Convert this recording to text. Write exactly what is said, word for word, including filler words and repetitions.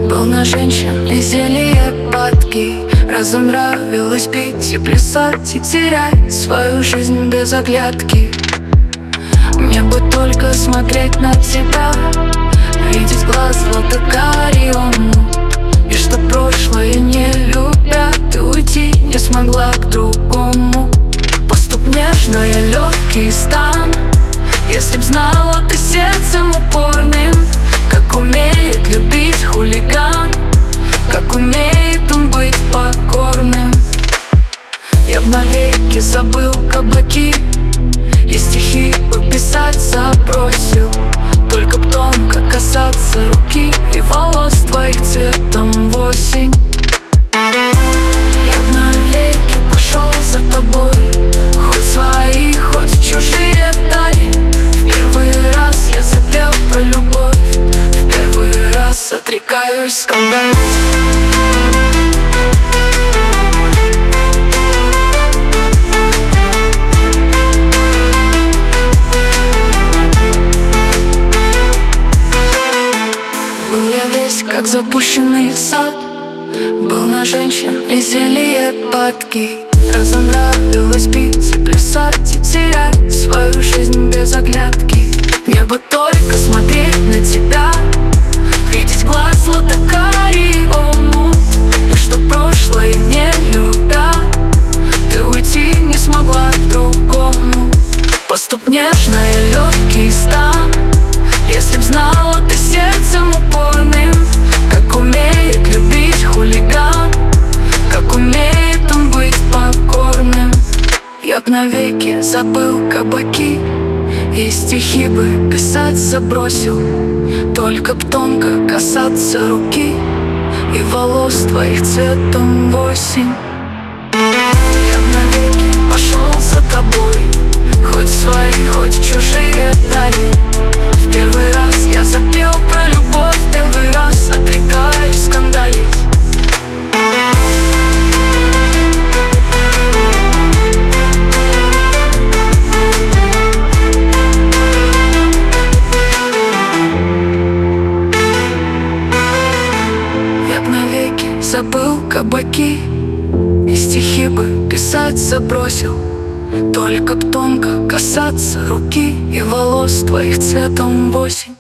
Был на женщин и зелье падки. Разом нравилось пить и плясать, и терять свою жизнь без оглядки. Мне бы только смотреть на тебя, видеть глаз злато-карий омут, и что прошлое не любя, ты уйти не смогла к другому. Поступ нежный, легкий стан. Если б знала ты сердцем упорным, как умеет любить хулиган, как умеет он быть покорным. Я б навеки забыл каблуки, и стихи бы писать забросил, только б тонко касаться руки и волос твоих цветом в осень. Я б навеки пошел за тобой, хоть свои, хоть чужие дали. В первый раз я запел про любовь, в первый раз отрекаюсь скандалить. Как запущенный сад, был на женщин и зелье падки. Разом нравилось пить и плясать, и терять свою жизнь без оглядки. Мне бы только смотреть на тебя, видеть глаз злато-карий омут, и что прошлое не любя, ты уйти не смогла к другому. Поступ нежный, легкий стан. Если б знала ты сердцем упорным, как умеет любить хулиган, как умеет он быть покорным. Я б навеки забыл кабаки, и стихи бы писать забросил, только б тонко касаться руки и волос твоих цветом в осень. Я б навеки пошел за тобой, хоть свои, хоть чужие дали. В первый раз я запел про любовь, в первый раз отрекаюсь скандалить. Я б навеки забыл кабаки, и стихи бы писать забросил, только б тонко касаться руки и волос твоих цветом в осень.